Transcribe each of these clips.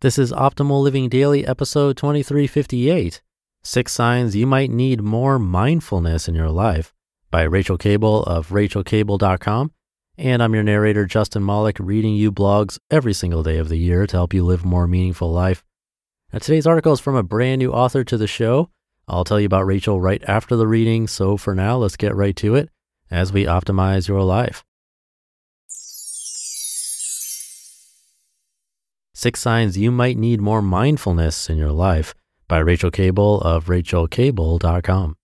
This is Optimal Living Daily, episode 2358, 6 Signs You Might Need More Mindfulness in Your Life by Rachel Cable of rachelcable.com. And I'm your narrator, Justin Malik, reading you blogs every single day of the year to help you live a more meaningful life. Now, today's article is from a brand new author to the show. I'll tell you about Rachel right after the reading, so for now, let's get right to it as we optimize your life. 6 Signs You Might Need More Mindfulness in Your Life by Rachel Cable of rachelcable.com.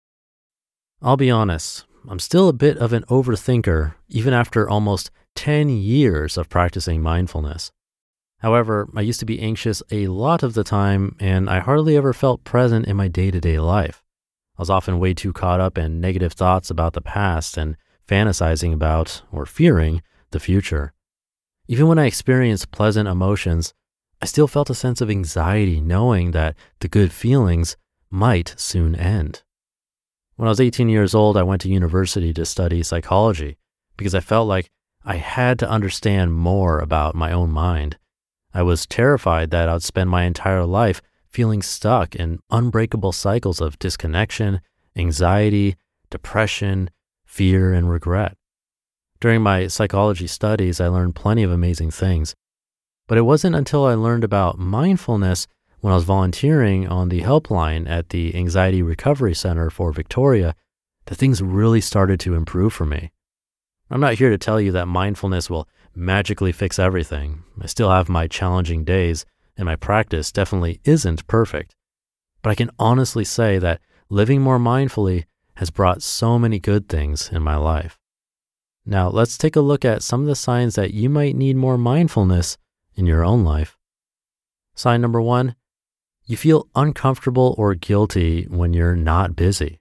I'll be honest, I'm still a bit of an overthinker, even after almost 10 years of practicing mindfulness. However, I used to be anxious a lot of the time, and I hardly ever felt present in my day-to-day life. I was often way too caught up in negative thoughts about the past and fantasizing about, or fearing, the future. Even when I experienced pleasant emotions, I still felt a sense of anxiety knowing that the good feelings might soon end. When I was 18 years old, I went to university to study psychology because I felt like I had to understand more about my own mind. I was terrified that I'd spend my entire life feeling stuck in unbreakable cycles of disconnection, anxiety, depression, fear, and regret. During my psychology studies, I learned plenty of amazing things, but it wasn't until I learned about mindfulness when I was volunteering on the helpline at the Anxiety Recovery Center for Victoria that things really started to improve for me. I'm not here to tell you that mindfulness will magically fix everything. I still have my challenging days, and my practice definitely isn't perfect. But I can honestly say that living more mindfully has brought so many good things in my life. Now, let's take a look at some of the signs that you might need more mindfulness in your own life. Sign number 1, you feel uncomfortable or guilty when you're not busy.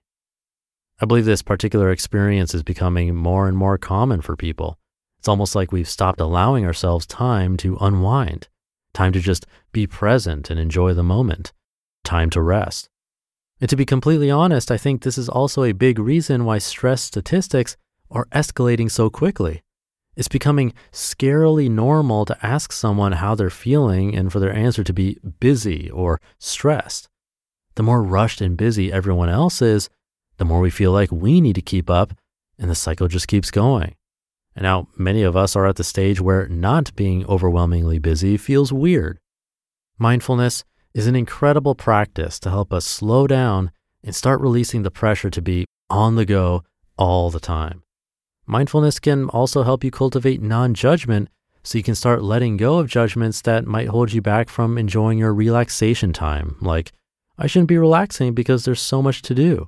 I believe this particular experience is becoming more and more common for people. It's almost like we've stopped allowing ourselves time to unwind, time to just be present and enjoy the moment, time to rest. And to be completely honest, I think this is also a big reason why stress statistics are escalating so quickly. It's becoming scarily normal to ask someone how they're feeling and for their answer to be busy or stressed. The more rushed and busy everyone else is, the more we feel like we need to keep up, and the cycle just keeps going. And now many of us are at the stage where not being overwhelmingly busy feels weird. Mindfulness is an incredible practice to help us slow down and start releasing the pressure to be on the go all the time. Mindfulness can also help you cultivate non-judgment so you can start letting go of judgments that might hold you back from enjoying your relaxation time, like, I shouldn't be relaxing because there's so much to do.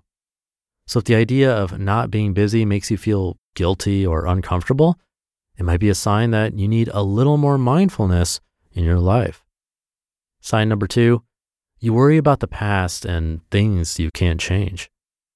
So if the idea of not being busy makes you feel guilty or uncomfortable, it might be a sign that you need a little more mindfulness in your life. Sign number 2, you worry about the past and things you can't change.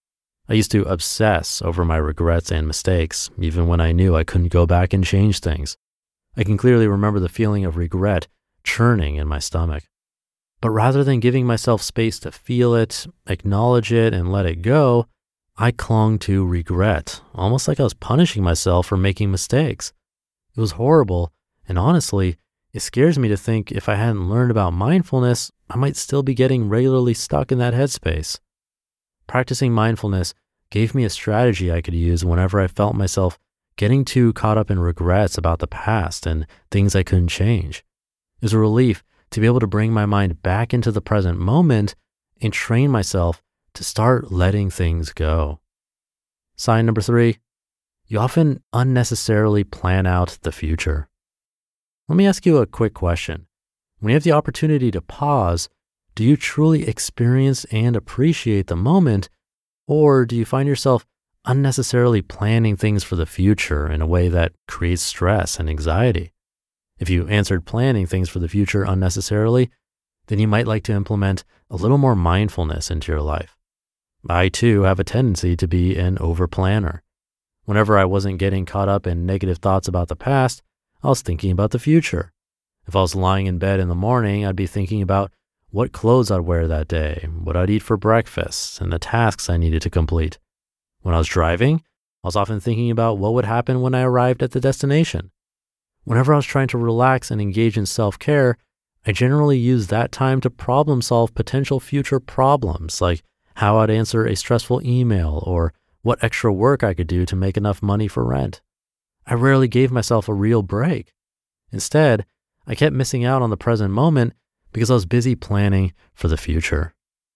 I used to obsess over my regrets and mistakes, even when I knew I couldn't go back and change things. I can clearly remember the feeling of regret churning in my stomach. But rather than giving myself space to feel it, acknowledge it, and let it go, I clung to regret, almost like I was punishing myself for making mistakes. It was horrible, and honestly, it scares me to think if I hadn't learned about mindfulness, I might still be getting regularly stuck in that headspace. Practicing mindfulness gave me a strategy I could use whenever I felt myself getting too caught up in regrets about the past and things I couldn't change. It was a relief to be able to bring my mind back into the present moment and train myself to start letting things go. Sign number 3, you often unnecessarily plan out the future. Let me ask you a quick question. When you have the opportunity to pause, do you truly experience and appreciate the moment, or do you find yourself unnecessarily planning things for the future in a way that creates stress and anxiety? If you answered planning things for the future unnecessarily, then you might like to implement a little more mindfulness into your life. I too have a tendency to be an over-planner. Whenever I wasn't getting caught up in negative thoughts about the past, I was thinking about the future. If I was lying in bed in the morning, I'd be thinking about what clothes I'd wear that day, what I'd eat for breakfast, and the tasks I needed to complete. When I was driving, I was often thinking about what would happen when I arrived at the destination. Whenever I was trying to relax and engage in self-care, I generally use that time to problem solve potential future problems, like how I'd answer a stressful email or what extra work I could do to make enough money for rent. I rarely gave myself a real break. Instead, I kept missing out on the present moment because I was busy planning for the future.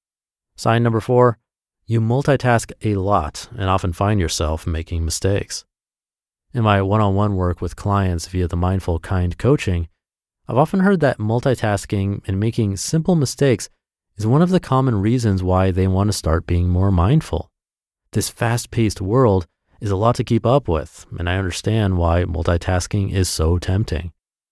Sign number 4, you multitask a lot and often find yourself making mistakes. In my one-on-one work with clients via the Mindful Kind coaching, I've often heard that multitasking and making simple mistakes is one of the common reasons why they want to start being more mindful. This fast-paced world is a lot to keep up with, and I understand why multitasking is so tempting.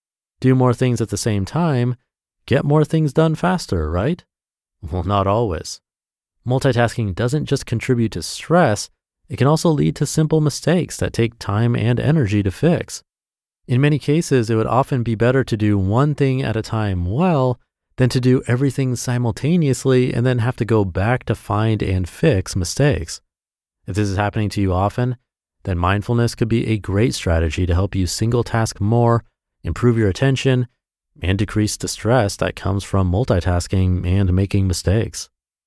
Do more things at the same time, get more things done faster, right? Well, not always. Multitasking doesn't just contribute to stress, it can also lead to simple mistakes that take time and energy to fix. In many cases, it would often be better to do one thing at a time well than to do everything simultaneously and then have to go back to find and fix mistakes. If this is happening to you often, then mindfulness could be a great strategy to help you single task more, improve your attention, and decrease the stress that comes from multitasking and making mistakes.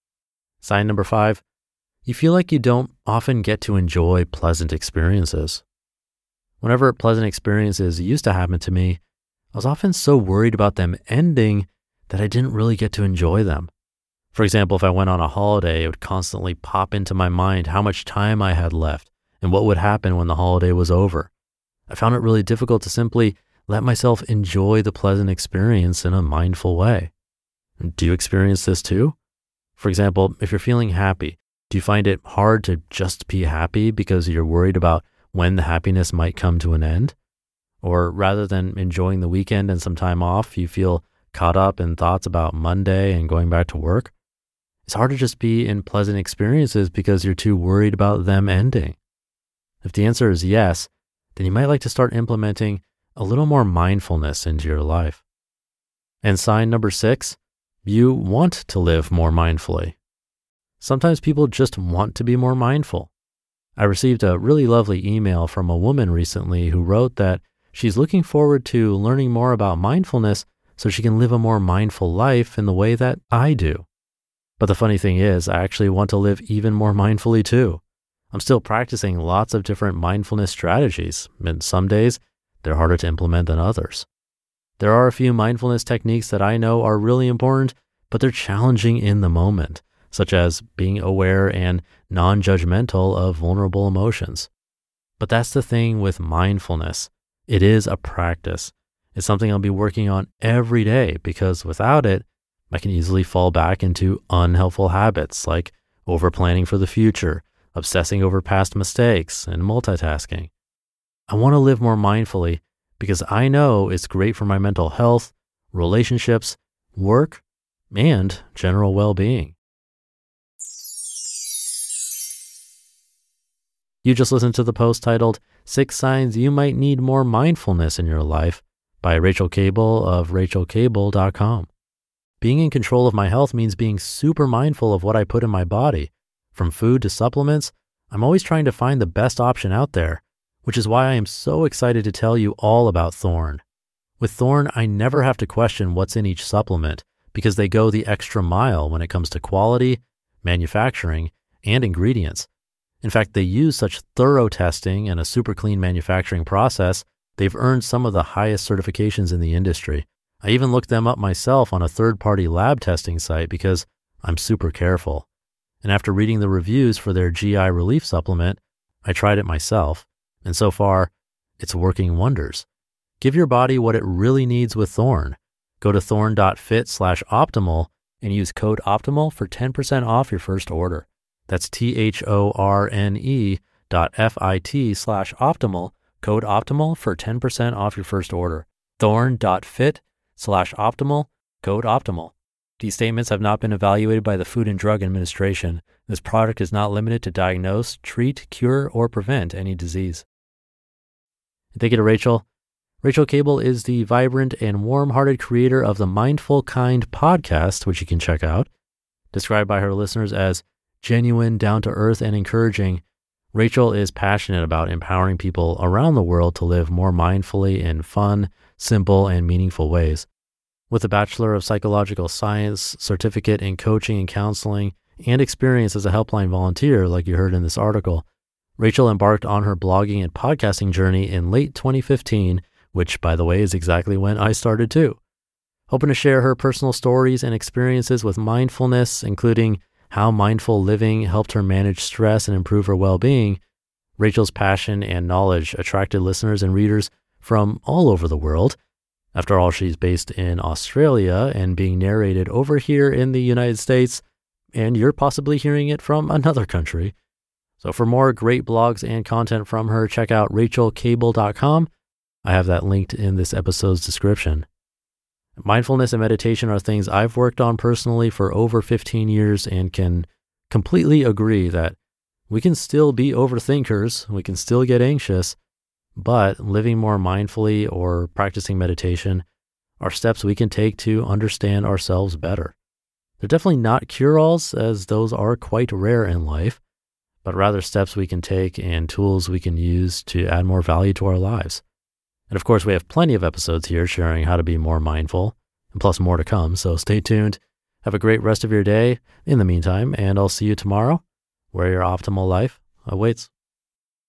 Sign number 5, you feel like you don't often get to enjoy pleasant experiences. Whenever pleasant experiences used to happen to me, I was often so worried about them ending that I didn't really get to enjoy them. For example, if I went on a holiday, it would constantly pop into my mind how much time I had left and what would happen when the holiday was over. I found it really difficult to simply let myself enjoy the pleasant experience in a mindful way. Do you experience this too? For example, if you're feeling happy, do you find it hard to just be happy because you're worried about when the happiness might come to an end? Or rather than enjoying the weekend and some time off, you feel caught up in thoughts about Monday and going back to work? It's hard to just be in pleasant experiences because you're too worried about them ending. If the answer is yes, then you might like to start implementing a little more mindfulness into your life. And sign number 6, you want to live more mindfully. Sometimes people just want to be more mindful. I received a really lovely email from a woman recently who wrote that she's looking forward to learning more about mindfulness so she can live a more mindful life in the way that I do. But the funny thing is, I actually want to live even more mindfully too. I'm still practicing lots of different mindfulness strategies, and some days they're harder to implement than others. There are a few mindfulness techniques that I know are really important, but they're challenging in the moment, such as being aware and non-judgmental of vulnerable emotions. But that's the thing with mindfulness. It is a practice. It's something I'll be working on every day because without it, I can easily fall back into unhelpful habits like over-planning for the future, obsessing over past mistakes, and multitasking. I want to live more mindfully because I know it's great for my mental health, relationships, work, and general well-being. You just listened to the post titled 6 Signs You Might Need More Mindfulness in Your Life by Rachel Cable of rachelcable.com. Being in control of my health means being super mindful of what I put in my body. From food to supplements, I'm always trying to find the best option out there, which is why I am so excited to tell you all about Thorne. With Thorne, I never have to question what's in each supplement because they go the extra mile when it comes to quality, manufacturing, and ingredients. In fact, they use such thorough testing and a super clean manufacturing process, they've earned some of the highest certifications in the industry. I even looked them up myself on a third-party lab testing site because I'm super careful. And after reading the reviews for their GI relief supplement, I tried it myself. And so far, it's working wonders. Give your body what it really needs with Thorne. Go to thorne.fit/optimal and use code OPTIMAL for 10% off your first order. That's THORNE.FIT/optimal, code OPTIMAL for 10% off your first order. Thorne.fit/optimal, code OPTIMAL. These statements have not been evaluated by the Food and Drug Administration. This product is not limited to diagnose, treat, cure, or prevent any disease. Thank you to Rachel. Rachel Cable is the vibrant and warm-hearted creator of the Mindful Kind podcast, which you can check out. Described by her listeners as genuine, down-to-earth, and encouraging, Rachel is passionate about empowering people around the world to live more mindfully in fun, simple, and meaningful ways. With a Bachelor of Psychological Science, certificate in coaching and counseling, and experience as a helpline volunteer, like you heard in this article, Rachel embarked on her blogging and podcasting journey in late 2015, which, by the way, is exactly when I started too. Hoping to share her personal stories and experiences with mindfulness, including how mindful living helped her manage stress and improve her well-being, Rachel's passion and knowledge attracted listeners and readers from all over the world. After all, she's based in Australia and being narrated over here in the United States, and you're possibly hearing it from another country. So for more great blogs and content from her, check out rachelcable.com. I have that linked in this episode's description. Mindfulness and meditation are things I've worked on personally for over 15 years and can completely agree that we can still be overthinkers, we can still get anxious, but living more mindfully or practicing meditation are steps we can take to understand ourselves better. They're definitely not cure-alls, as those are quite rare in life, but rather steps we can take and tools we can use to add more value to our lives. And of course, we have plenty of episodes here sharing how to be more mindful, and plus more to come, so stay tuned. Have a great rest of your day in the meantime, and I'll see you tomorrow, where your optimal life awaits.